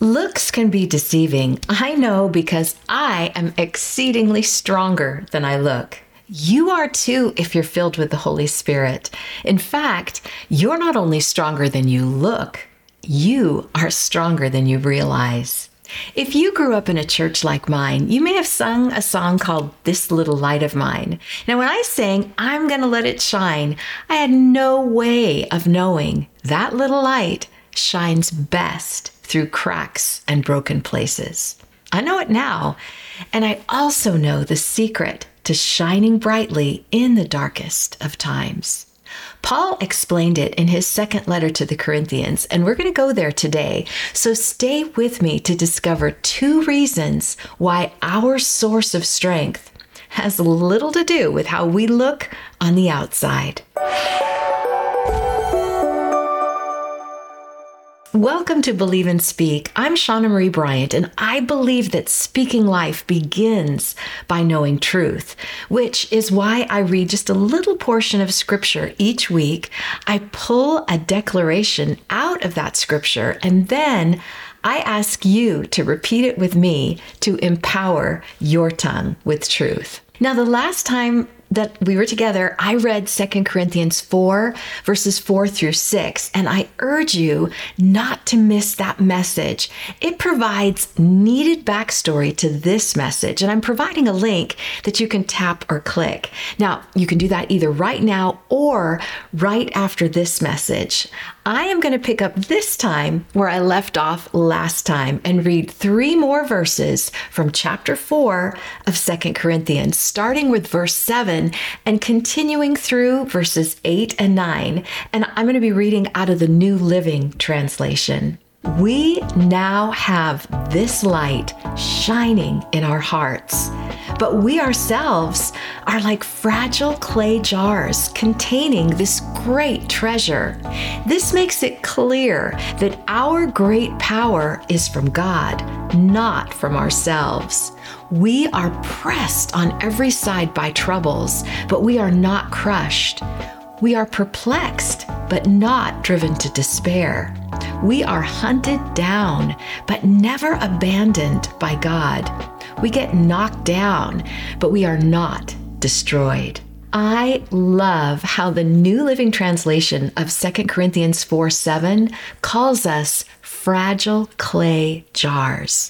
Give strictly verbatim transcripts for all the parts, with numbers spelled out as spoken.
Looks can be deceiving. I know because I am exceedingly stronger than I look. You are too if you're filled with the Holy Spirit. In fact, you're not only stronger than you look, you are stronger than you realize. If you grew up in a church like mine, you may have sung a song called This Little Light of Mine. Now, when I sang, I'm going to let it shine, I had no way of knowing that little light shines best through cracks and broken places. I know it now, and I also know the secret to shining brightly in the darkest of times. Paul explained it in his second letter to the Corinthians, and we're going to go there today. So stay with me to discover two reasons why our source of strength has little to do with how we look on the outside. Welcome to Believe and Speak. I'm Shauna Marie Bryant, and I believe that speaking life begins by knowing truth, which is why I read just a little portion of scripture each week. I pull a declaration out of that scripture, and then I ask you to repeat it with me to empower your tongue with truth. Now, the last time that we were together, I read Second Corinthians four, verses four through six, and I urge you not to miss that message. It provides needed backstory to this message, and I'm providing a link that you can tap or click. Now, you can do that either right now or right after this message. I am going to pick up this time where I left off last time and read three more verses from chapter four of Second Corinthians, starting with verse seven and continuing through verses eight and nine. And I'm going to be reading out of the New Living Translation. We now have this light shining in our hearts, but we ourselves are like fragile clay jars containing this great treasure. This makes it clear that our great power is from God, not from ourselves. We are pressed on every side by troubles, but we are not crushed. We are perplexed, but not driven to despair. We are hunted down, but never abandoned by God. We get knocked down, but we are not destroyed. I love how the New Living Translation of Second Corinthians four seven calls us fragile clay jars.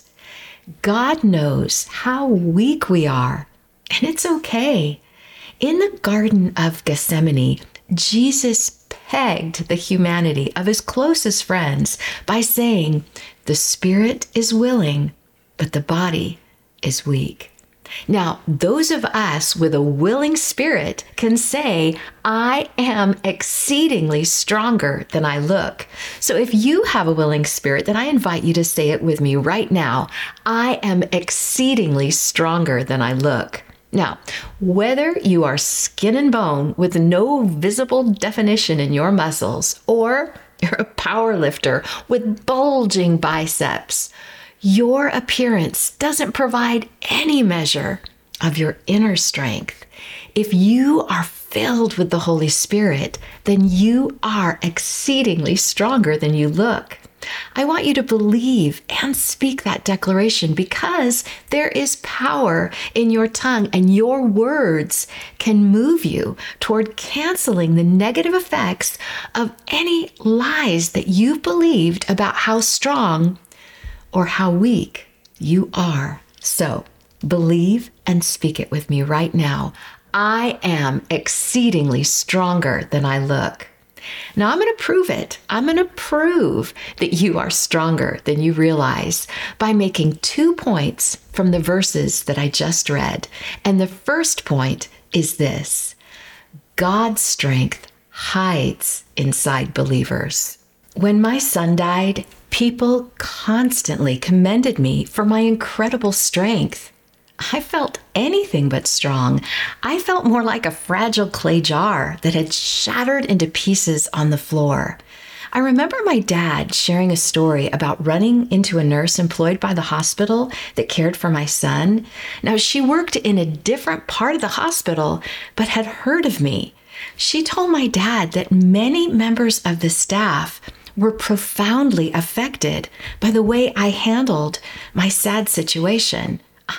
God knows how weak we are, and it's okay. In the Garden of Gethsemane, Jesus pegged the humanity of his closest friends by saying, "The spirit is willing, but the body is weak." Now, those of us with a willing spirit can say, I am exceedingly stronger than I look. So if you have a willing spirit, then I invite you to say it with me right now. I am exceedingly stronger than I look. Now, whether you are skin and bone with no visible definition in your muscles, or you're a power lifter with bulging biceps, your appearance doesn't provide any measure of your inner strength. If you are filled with the Holy Spirit, then you are exceedingly stronger than you look. I want you to believe and speak that declaration because there is power in your tongue, and your words can move you toward canceling the negative effects of any lies that you've believed about how strong or how weak you are. So believe and speak it with me right now. I am exceedingly stronger than I look. Now I'm going to prove it. I'm going to prove that you are stronger than you realize by making two points from the verses that I just read. And the first point is this: God's strength hides inside believers. When my son died, people constantly commended me for my incredible strength. I felt anything but strong. I felt more like a fragile clay jar that had shattered into pieces on the floor. I remember my dad sharing a story about running into a nurse employed by the hospital that cared for my son. Now, she worked in a different part of the hospital, but had heard of me. She told my dad that many members of the staff were profoundly affected by the way I handled my sad situation.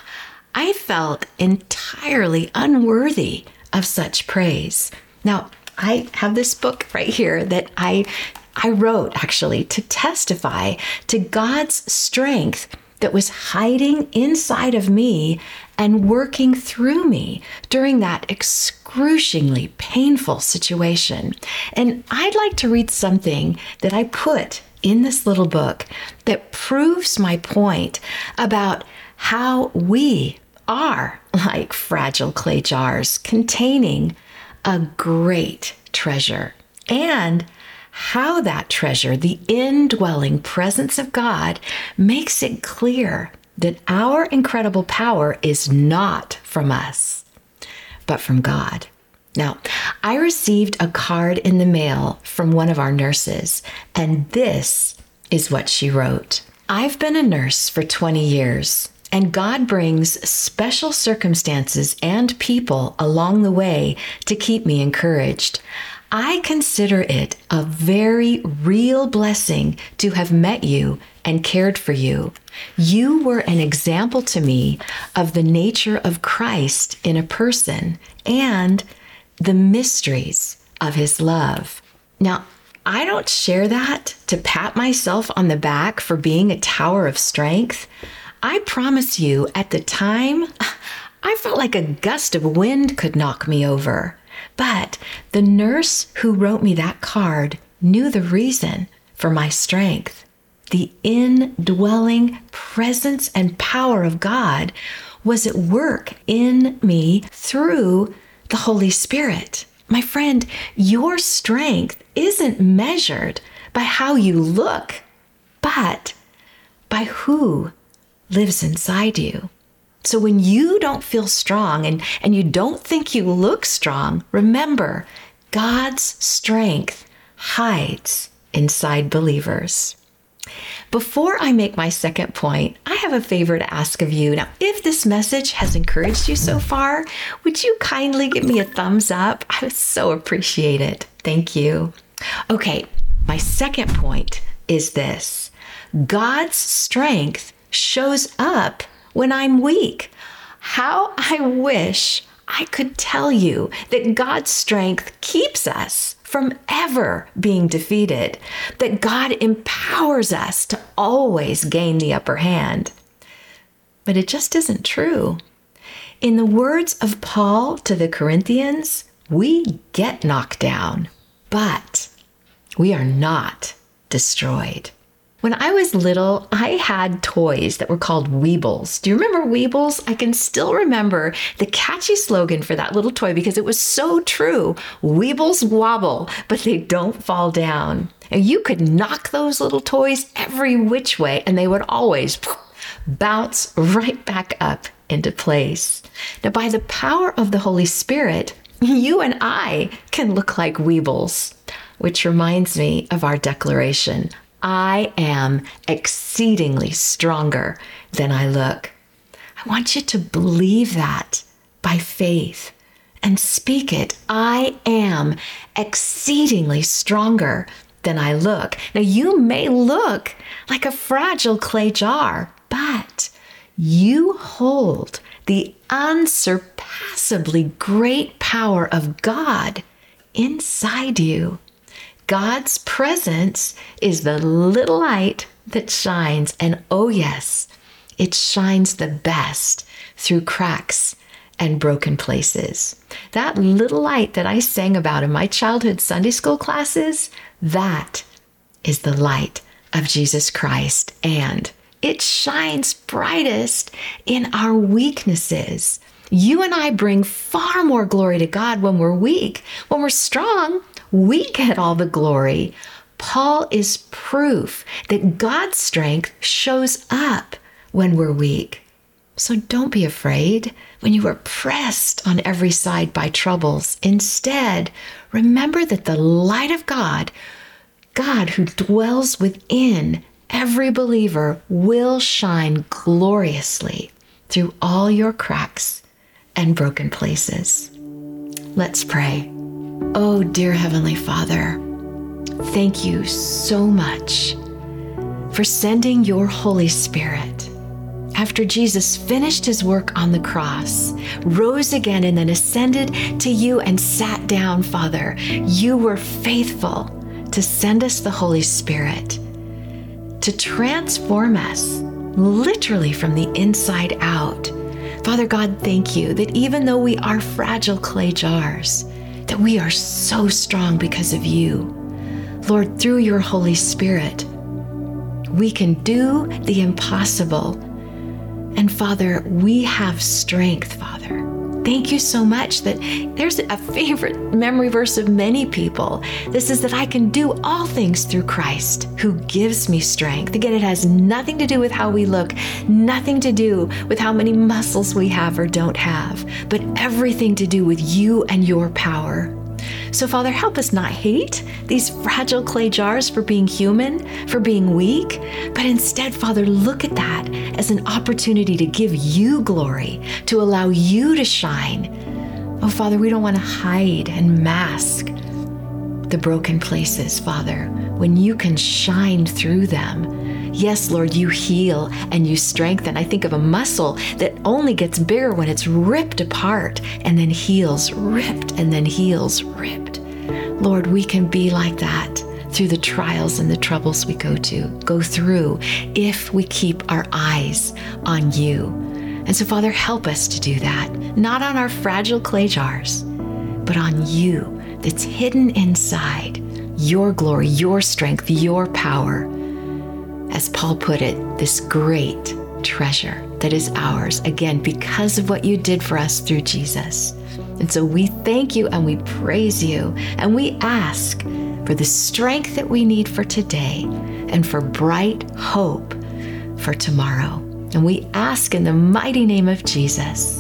I felt entirely unworthy of such praise. Now, I have this book right here that I I wrote actually to testify to God's strength that was hiding inside of me and working through me during that excruciatingly painful situation. And I'd like to read something that I put in this little book that proves my point about how we are like fragile clay jars containing a great treasure, and how that treasure, the indwelling presence of God, makes it clear that our incredible power is not from us, but from God. Now, I received a card in the mail from one of our nurses, and this is what she wrote. I've been a nurse for twenty years, and God brings special circumstances and people along the way to keep me encouraged. I consider it a very real blessing to have met you and cared for you. You were an example to me of the nature of Christ in a person and the mysteries of his love. Now, I don't share that to pat myself on the back for being a tower of strength. I promise you, at the time, I felt like a gust of wind could knock me over. But the nurse who wrote me that card knew the reason for my strength. The indwelling presence and power of God was at work in me through the Holy Spirit. My friend, your strength isn't measured by how you look, but by who lives inside you. So when you don't feel strong and, and you don't think you look strong, remember, God's strength hides inside believers. Before I make my second point, I have a favor to ask of you. Now, if this message has encouraged you so far, would you kindly give me a thumbs up? I would so appreciate it. Thank you. Okay, my second point is this. God's strength shows up when I'm weak. How I wish I could tell you that God's strength keeps us from ever being defeated, that God empowers us to always gain the upper hand. But it just isn't true. In the words of Paul to the Corinthians, we get knocked down, but we are not destroyed. When I was little, I had toys that were called Weebles. Do you remember Weebles? I can still remember the catchy slogan for that little toy because it was so true. Weebles wobble, but they don't fall down. And you could knock those little toys every which way, and they would always bounce right back up into place. Now, by the power of the Holy Spirit, you and I can look like Weebles, which reminds me of our declaration. I am exceedingly stronger than I look. I want you to believe that by faith and speak it. I am exceedingly stronger than I look. Now, you may look like a fragile clay jar, but you hold the unsurpassably great power of God inside you. God's presence is the little light that shines, and oh yes, it shines the best through cracks and broken places. That little light that I sang about in my childhood Sunday school classes, that is the light of Jesus Christ, and it shines brightest in our weaknesses. You and I bring far more glory to God when we're weak. When we're strong, we get all the glory. Paul is proof that God's strength shows up when we're weak. So don't be afraid when you are pressed on every side by troubles. Instead, remember that the light of God, God who dwells within every believer, will shine gloriously through all your cracks and broken places. Let's pray. Oh, dear Heavenly Father, thank you so much for sending your Holy Spirit. After Jesus finished his work on the cross, rose again, and then ascended to you and sat down, Father, you were faithful to send us the Holy Spirit to transform us literally from the inside out. Father God, thank you that even though we are fragile clay jars, that we are so strong because of you. Lord, through your Holy Spirit, we can do the impossible. And Father, we have strength, Father. Thank you so much that there's a favorite memory verse of many people. This is that I can do all things through Christ who gives me strength. Again, it has nothing to do with how we look, nothing to do with how many muscles we have or don't have, but everything to do with you and your power. So Father, help us not hate these fragile clay jars for being human, for being weak, but instead, Father, look at that as an opportunity to give you glory, to allow you to shine. Oh, Father, we don't want to hide and mask the broken places, Father, when you can shine through them. Yes, Lord, you heal and you strengthen. I think of a muscle that only gets bigger when it's ripped apart and then heals, ripped and then heals, ripped. Lord, we can be like that through the trials and the troubles we go to, go through, if we keep our eyes on you. And so, Father, help us to do that, not on our fragile clay jars, but on you that's hidden inside, your glory, your strength, your power. As Paul put it, this great treasure that is ours, again, because of what you did for us through Jesus. And so we thank you and we praise you and we ask for the strength that we need for today and for bright hope for tomorrow. And we ask in the mighty name of Jesus.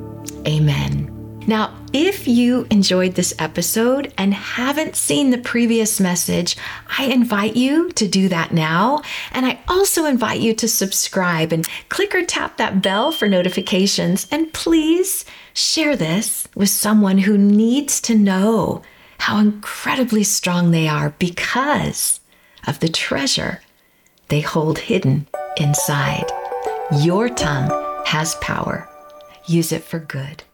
Amen. Now, if you enjoyed this episode and haven't seen the previous message, I invite you to do that now. And I also invite you to subscribe and click or tap that bell for notifications. And please share this with someone who needs to know how incredibly strong they are because of the treasure they hold hidden inside. Your tongue has power. Use it for good.